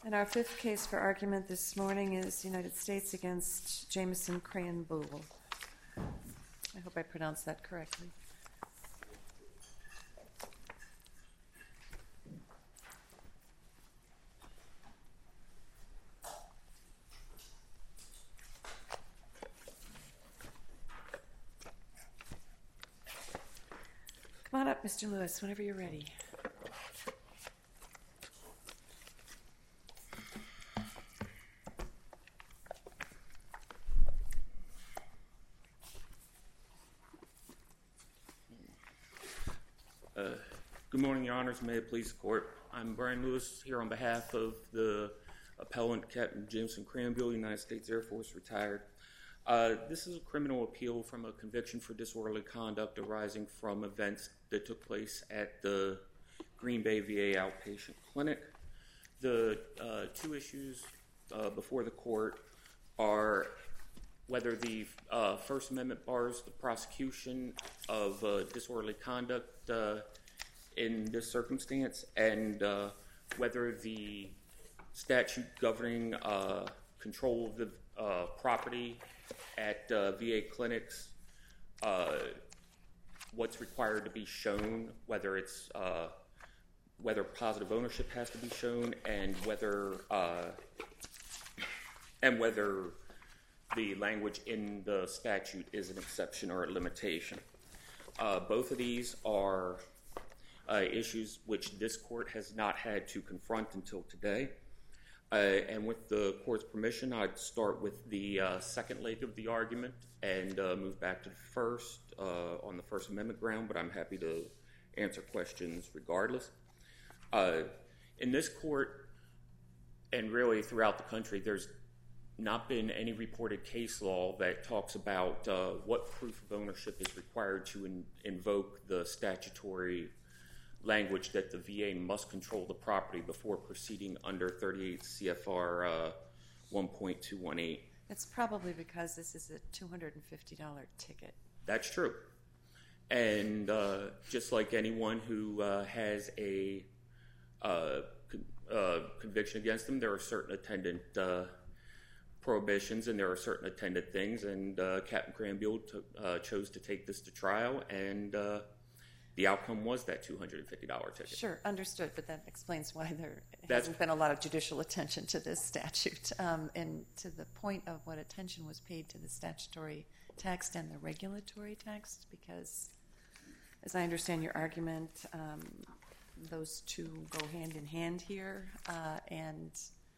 And our fifth case for argument this morning is United States against Jameson Crayon-Bull. I hope I pronounced that correctly. Come on up, Mr. Lewis, whenever you're ready. Good morning, Your Honors. May it please the Court. I'm Brian Lewis here on behalf of the appellant, Captain Jameson Crayon-Bull, United States Air Force, retired. This is a criminal appeal from a conviction for disorderly conduct arising from events that took place at the Green Bay VA outpatient clinic. The two issues before the Court are whether the First Amendment bars the prosecution of disorderly conduct in this circumstance, and whether the statute governing control of the property at VA clinics, what's required to be shown, whether positive ownership has to be shown, and whether the language in the statute is an exception or a limitation. Both of these are issues which this Court has not had to confront until today. And with the Court's permission, I'd start with the second leg of the argument and move back to the first on the First Amendment ground, but I'm happy to answer questions regardless. In this Court, and really throughout the country, there's not been any reported case law that talks about what proof of ownership is required to invoke the statutory language that the VA must control the property before proceeding under 38 CFR 1.218. It's probably because this is a $250 ticket. That's true. And just like anyone who has a conviction against them, there are certain attendant prohibitions and there are certain attendant things, and Captain Crayon-Bull chose to take this to trial, and the outcome was that $250 ticket. Sure, understood, but that explains why there hasn't been a lot of judicial attention to this statute, and to the point of what attention was paid to the statutory text and the regulatory text, because as I understand your argument, those two go hand in hand here, and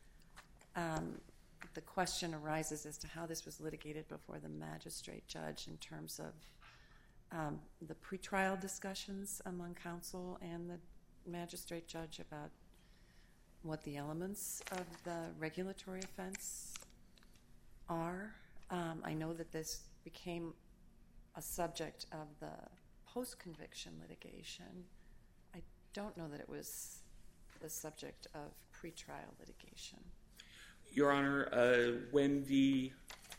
the question arises as to how this was litigated before the magistrate judge in terms of the pretrial discussions among counsel and the magistrate judge about what the elements of the regulatory offense are. I know that this became a subject of the post-conviction litigation. I don't know that it was the subject of pretrial litigation. Your Honor, when the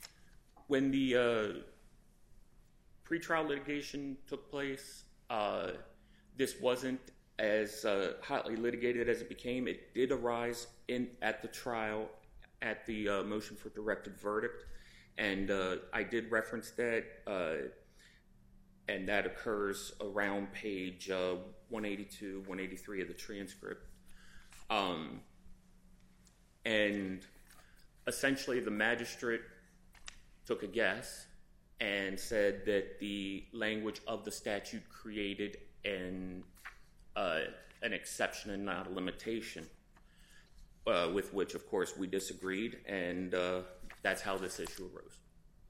pretrial litigation took place, this wasn't as hotly litigated as it became. It did arise at the trial at the motion for directed verdict, and I did reference that, and that occurs around page 182, 183 of the transcript. And essentially the magistrate took a guess and said that the language of the statute created an exception and not a limitation, with which, of course, we disagreed, and that's how this issue arose.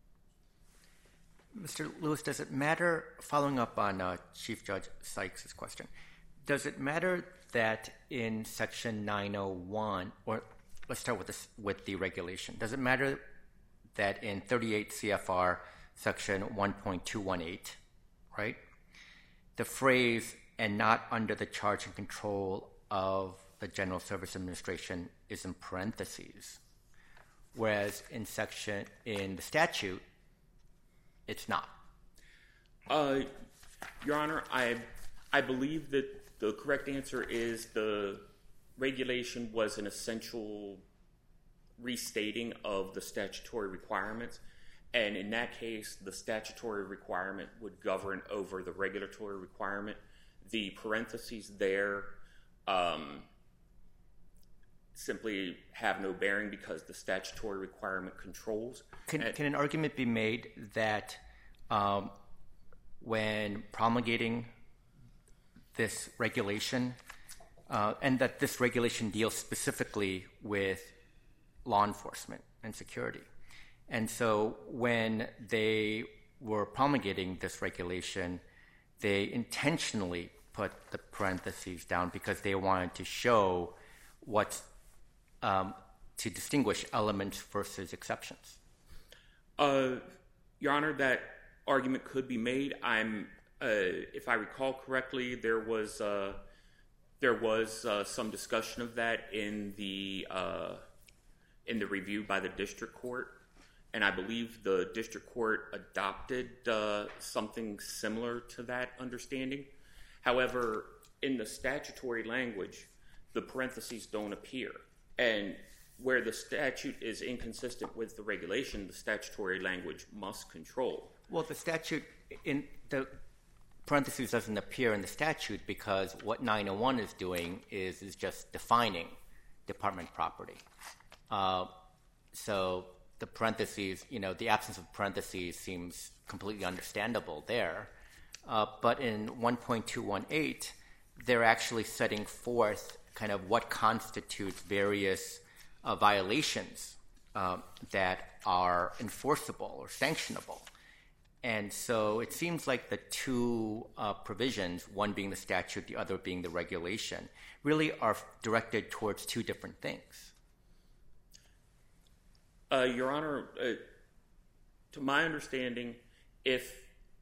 Mr. Lewis, does it matter, following up on Chief Judge Sykes' question, does it matter that in Section 901, or let's start with the regulation, does it matter that in 38 CFR Section 1.218, right, the phrase "and not under the charge and control of the General Service Administration" is in parentheses, whereas in the statute, it's not? Your Honor, I believe that the correct answer is the regulation was an essential restating of the statutory requirements. And in that case, the statutory requirement would govern over the regulatory requirement. The parentheses there simply have no bearing because the statutory requirement controls. Can an argument be made that when promulgating this regulation, and that this regulation deals specifically with law enforcement and security, and so when they were promulgating this regulation, they intentionally put the parentheses down because they wanted to show what's to distinguish elements versus exceptions? Your Honor, that argument could be made. If I recall correctly, there was some discussion of that in the review by the district court, and I believe the district court adopted something similar to that understanding. However, in the statutory language, the parentheses don't appear. And where the statute is inconsistent with the regulation, the statutory language must control. Well, the statute, in the parentheses doesn't appear in the statute because what 901 is doing is just defining department property. So the parentheses, the absence of parentheses seems completely understandable there. But in 1.218, they're actually setting forth kind of what constitutes various violations that are enforceable or sanctionable. And so it seems like the two provisions, one being the statute, the other being the regulation, really are directed towards two different things. Your Honor, to my understanding, if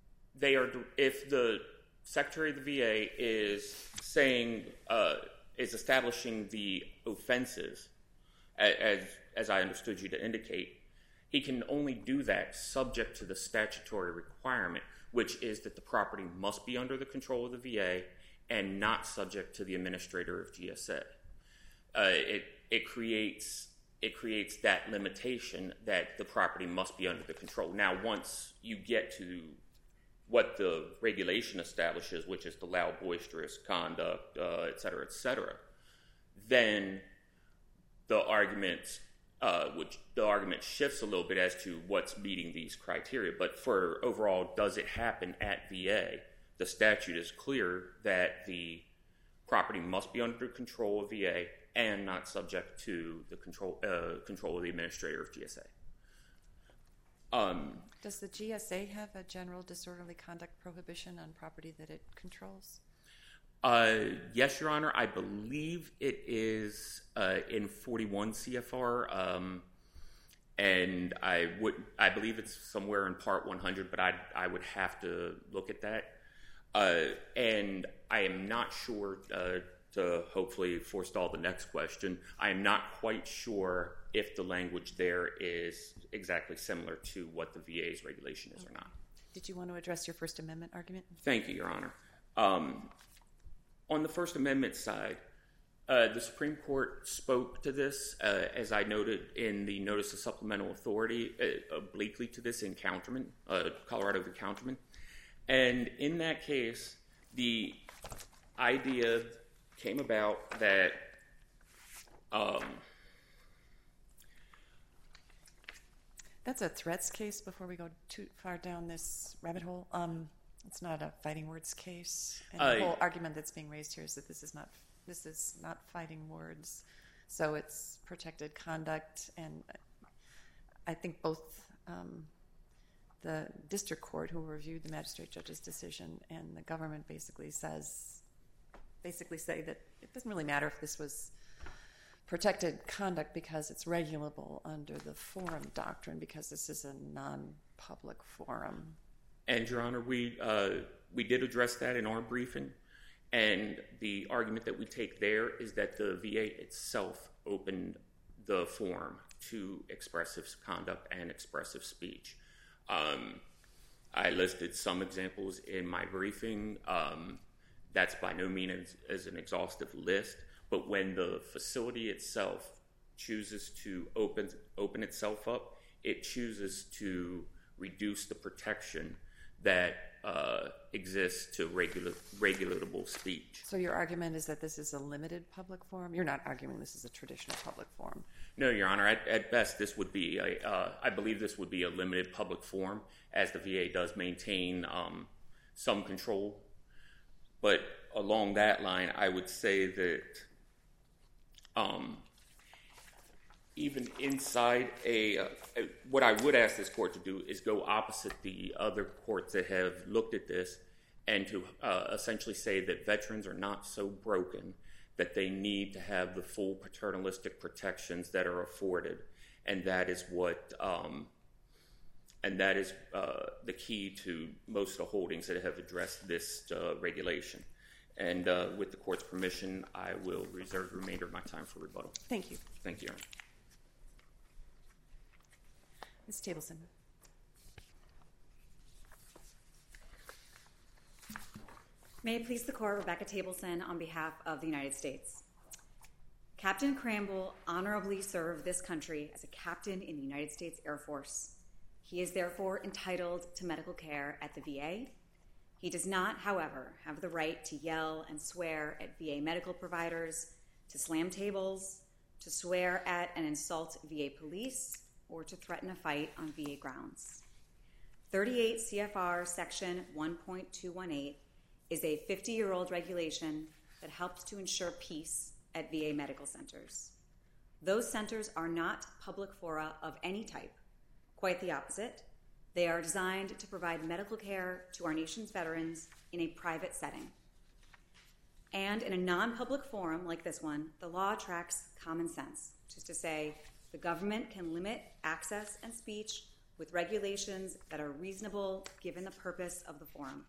the Secretary of the VA is establishing the offenses, as I understood you to indicate, he can only do that subject to the statutory requirement, which is that the property must be under the control of the VA and not subject to the administrator of GSA. It creates that limitation that the property must be under the control. Now, once you get to what the regulation establishes, which is the loud, boisterous conduct, et cetera, then the argument shifts a little bit as to what's meeting these criteria. But for overall, does it happen at VA? The statute is clear that the property must be under control of VA and not subject to the control of the administrator of GSA. Does the GSA have a general disorderly conduct prohibition on property that it controls? Yes, Your Honor. I believe it is in 41 CFR, and I believe it's somewhere in Part 100, but I would have to look at that. And I am not sure, to hopefully forestall the next question, I am not quite sure if the language there is exactly similar to what the VA's regulation is or not. Did you want to address your First Amendment argument? Thank you, Your Honor. On the First Amendment side, the Supreme Court spoke to this, as I noted in the Notice of Supplemental Authority, obliquely to this in Counterman, Colorado v. Counterman. And in that case, the idea came about that that's a threats case before we go too far down this rabbit hole. It's not a fighting words case. And the whole argument that's being raised here is that this is not fighting words. So it's protected conduct. And I think both the district court who reviewed the magistrate judge's decision and the government basically say that it doesn't really matter if this was protected conduct because it's regulable under the forum doctrine because this is a non-public forum. And, Your Honor, we did address that in our briefing, and the argument that we take there is that the VA itself opened the forum to expressive conduct and expressive speech. I listed some examples in my briefing. That's by no means as an exhaustive list, But when the facility itself chooses to open itself up, it chooses to reduce the protection that exists to regulatable speech. So your argument is that this is a limited public forum? You're not arguing this is a traditional public forum? No, Your Honor. At best, this would be I believe this would be a limited public forum, as the VA does maintain some control. But along that line, I would say that even inside what I would ask this court to do is go opposite the other courts that have looked at this and to essentially say that veterans are not so broken that they need to have the full paternalistic protections that are afforded. And that is what the key to most of the holdings that have addressed this regulation. And with the court's permission, I will reserve the remainder of my time for rebuttal. Thank you. Thank you, Your Honor. Ms. Tableson. May it please the Court, Rebecca Tableson on behalf of the United States. Captain Cramble honorably served this country as a captain in the United States Air Force. He is therefore entitled to medical care at the VA. He does not, however, have the right to yell and swear at VA medical providers, to slam tables, to swear at and insult VA police, or to threaten a fight on VA grounds. 38 CFR Section 1.218 is a 50-year-old regulation that helps to ensure peace at VA medical centers. Those centers are not public fora of any type. Quite the opposite. They are designed to provide medical care to our nation's veterans in a private setting. And in a non-public forum like this one, the law tracks common sense, which is to say the government can limit access and speech with regulations that are reasonable given the purpose of the forum.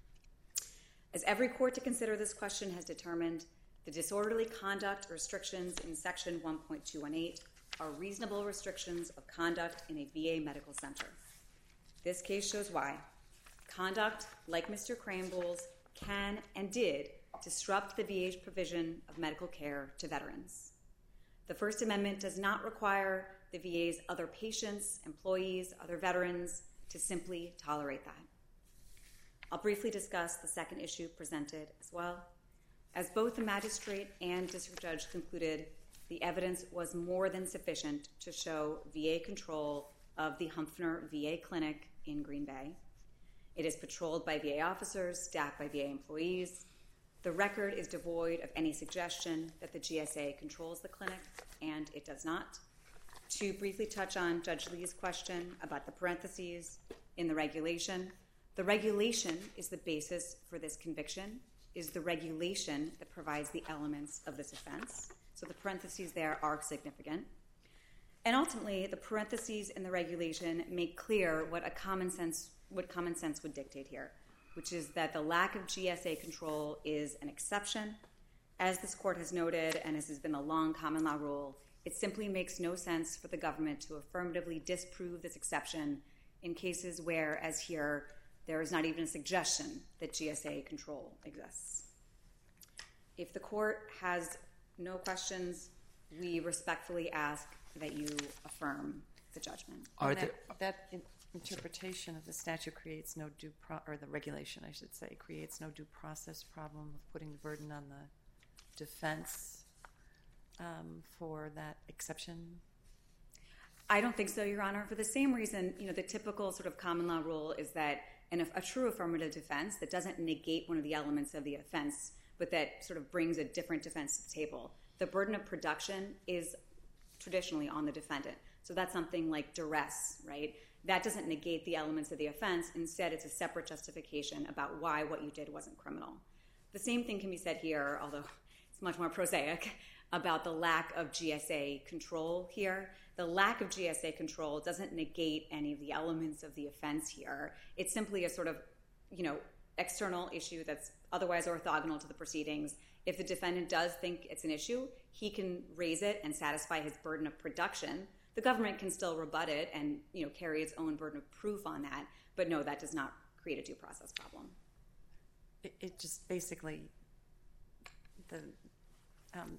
As every court to consider this question has determined, the disorderly conduct restrictions in Section 1.218 are reasonable restrictions of conduct in a VA medical center. This case shows why. Conduct, like Mr. Cramble's, can and did disrupt the VA's provision of medical care to veterans. The First Amendment does not require the VA's other patients, employees, other veterans to simply tolerate that. I'll briefly discuss the second issue presented as well. As both the magistrate and district judge concluded, the evidence was more than sufficient to show VA control of the Humphrey VA Clinic in Green Bay. It is patrolled by VA officers, staffed by VA employees. The record is devoid of any suggestion that the GSA controls the clinic, and it does not. To briefly touch on Judge Lee's question about the parentheses in the regulation is the basis for this conviction, is the regulation that provides the elements of this offense. So the parentheses there are significant. And ultimately, the parentheses in the regulation make clear what common sense would dictate here, which is that the lack of GSA control is an exception. As this court has noted, and as has been a long common law rule, it simply makes no sense for the government to affirmatively disprove this exception in cases where, as here, there is not even a suggestion that GSA control exists. If the court has no questions, we respectfully ask that you affirm the judgment. That interpretation of the statute creates no or the regulation, I should say, creates no due process problem of putting the burden on the defense for that exception? I don't think so, Your Honor. For the same reason, the typical sort of common law rule is that a true affirmative defense that doesn't negate one of the elements of the offense, but that sort of brings a different defense to the table. The burden of production is traditionally on the defendant. So that's something like duress, right? That doesn't negate the elements of the offense. Instead, it's a separate justification about why what you did wasn't criminal. The same thing can be said here, although it's much more prosaic, about the lack of GSA control here. The lack of GSA control doesn't negate any of the elements of the offense here. It's simply a sort of, external issue that's otherwise orthogonal to the proceedings. If the defendant does think it's an issue, he can raise it and satisfy his burden of production. The government can still rebut it and carry its own burden of proof on that. But no, that does not create a due process problem. It just basically, the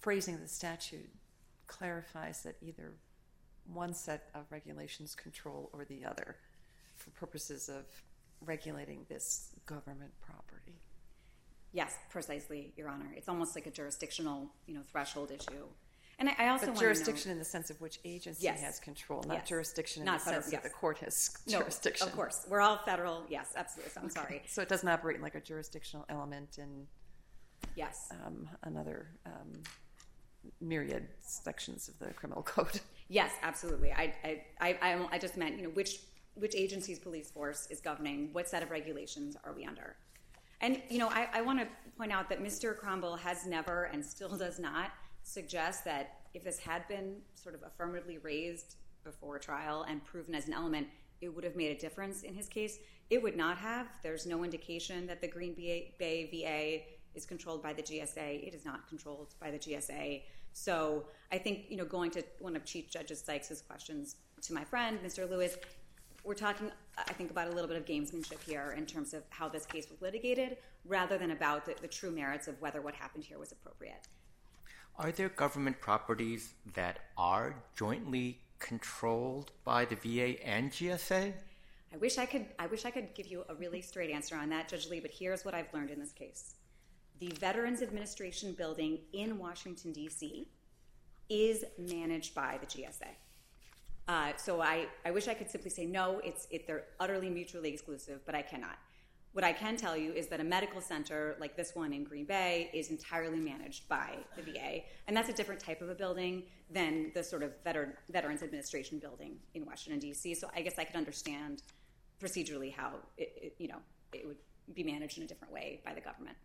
phrasing of the statute clarifies that either one set of regulations control or the other for purposes of regulating this government property. Yes, precisely, Your Honor. It's almost like a jurisdictional, threshold issue. And I also want to jurisdiction in the sense of which agency has control, not jurisdiction in the sense that the court has jurisdiction. No, of course. We're all federal. Yes, absolutely. So I'm sorry. So it doesn't operate like a jurisdictional element in another myriad sections of the criminal code. Yes, absolutely. I just meant, which agency's police force is governing, what set of regulations are we under? And, I want to point out that Mr. Kronble has never and still does not suggest that if this had been sort of affirmatively raised before trial and proven as an element, it would have made a difference in his case. It would not have. There's no indication that the Green Bay VA is controlled by the GSA. It is not controlled by the GSA. So I think, going to one of Chief Judge Sykes' questions to my friend, Mr. Lewis, we're talking, I think, about a little bit of gamesmanship here in terms of how this case was litigated rather than about the true merits of whether what happened here was appropriate. Are there government properties that are jointly controlled by the VA and GSA? I wish I could give you a really straight answer on that, Judge Lee, but here's what I've learned in this case. The Veterans Administration building in Washington, D.C. is managed by the GSA. So I wish I could simply say, no, they're utterly mutually exclusive, but I cannot. What I can tell you is that a medical center like this one in Green Bay is entirely managed by the VA, and that's a different type of a building than the sort of Veterans Administration building in Washington, D.C. So I guess I could understand procedurally how it would be managed in a different way by the government.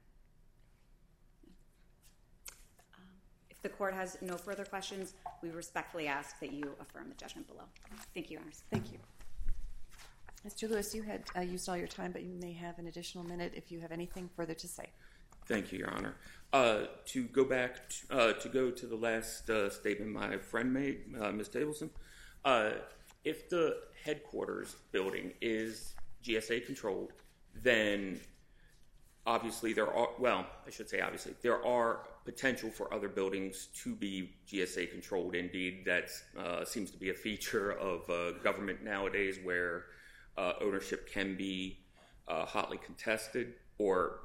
If the court has no further questions, we respectfully ask that you affirm the judgment below. Thank you, Your Honors. Thank you. Mr. Lewis, you had used all your time, but you may have an additional minute if you have anything further to say. Thank you, Your Honor. To go back to the last statement my friend made, Ms. Tableson, if the headquarters building is GSA controlled, then obviously there are potential for other buildings to be GSA controlled. Indeed, that seems to be a feature of government nowadays where ownership can be hotly contested or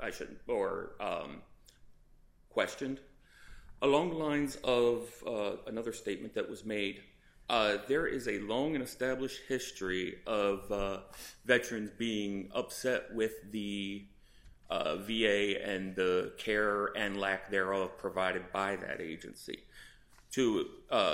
questioned. Along the lines of another statement that was made, there is a long and established history of veterans being upset with the VA and the care and lack thereof provided by that agency. To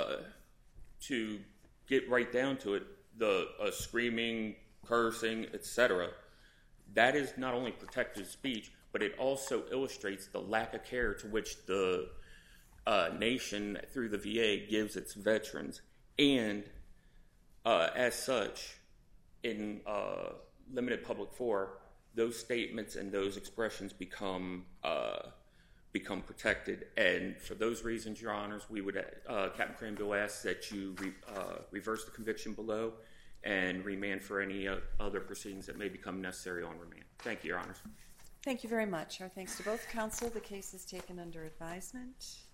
get right down to it, the screaming, cursing, etc., that is not only protected speech, but it also illustrates the lack of care to which the nation, through the VA, gives its veterans. And as such, in limited public forum, those statements and those expressions become protected. And for those reasons, Your Honors, we would, Captain Cranville asks that you reverse the conviction below and remand for any other proceedings that may become necessary on remand. Thank you, Your Honors. Thank you very much. Our thanks to both counsel. The case is taken under advisement.